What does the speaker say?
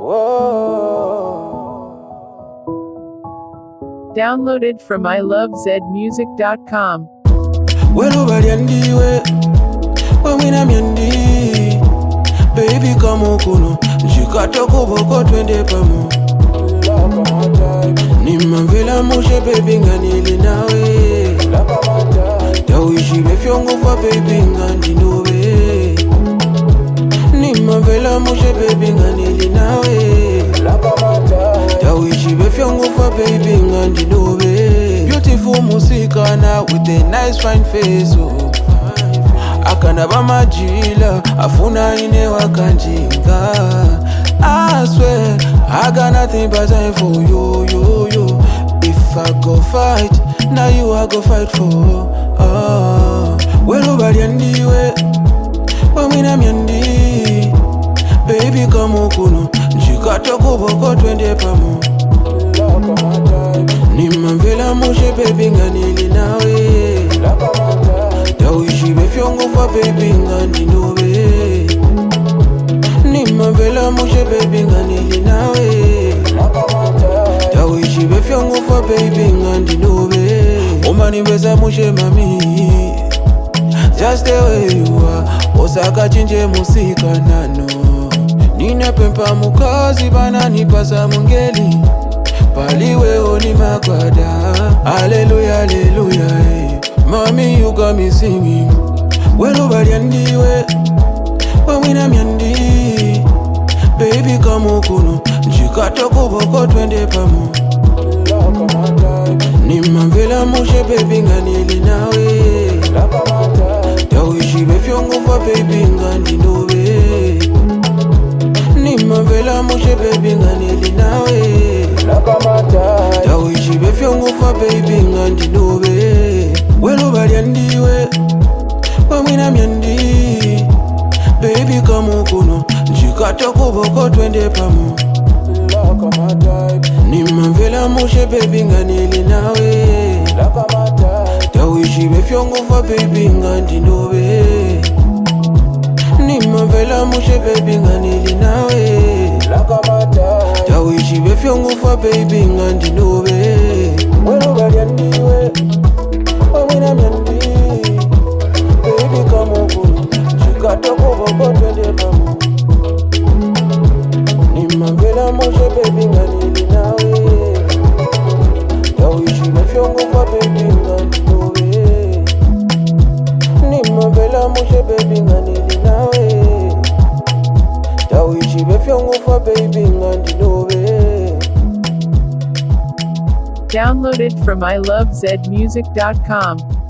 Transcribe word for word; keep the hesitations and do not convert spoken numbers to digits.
Downloaded from I love zed music dot com. Welo baliandiwe wamina myandi baby kama kuno njikata kuboko twende pamo nimamvela mushe baby nganili nawe tawishi befyongo fa baby ngandi nowe nimamvela mushe baby nganili nawe tawishi befyongo fa baby ngandi nowe beautiful musika na with a nice fine face oh. Akana bamajila afuna ine wakanjinga I swear I got nothing but time for you, you, you. If I go fight, now you I go fight for. Oh, welo baliandiwe, wamina myandi. Baby kama kuno, njikata kuboko twende pamo. Nimamvela mushe baby nganili nawe. Tawishi befyongo fa baby ngandi nowe. Nimamvela mushe baby nganili nawe. Tawishi befyongo fa baby ngandi nowe. Umani beza mushe mami, just the way you are. Osaka chinje musika nano. Nina pempa mukazi bana nipasa mungeli. Paliwe oni makwada. Hallelujah, hallelujah, hey. Mommy, you got me singing. Welo baliandiwe wamina myandi baby kama kuno njikata kuboko twende pamo nimamvela mushe baby nganili nawe tawishi befyongo fa baby ngandi nowe nimamvela mushe baby nganili nawe tawishi befyongo fa baby ngandi nowe welo baliandiwe wamina myandi baby kama kuno njikata kuboko twende pamo nimamvela mushe baby nganili nawe tawishi befyongo fa baby ngandi nowe nimamvela mushe baby nganili nawe tawishi befyongo fa baby ngandi nowe welo baliandiwe wamina myandi baby kama kuno njikata kuboko twende pamo nimamvela mushe baby nganili nawe tawishi befyongo fa baby ngandi nowe nimamvela mushe baby nganili nawe tawishi befyongo fa baby ngandi nowe. Downloaded from I love zed music dot com.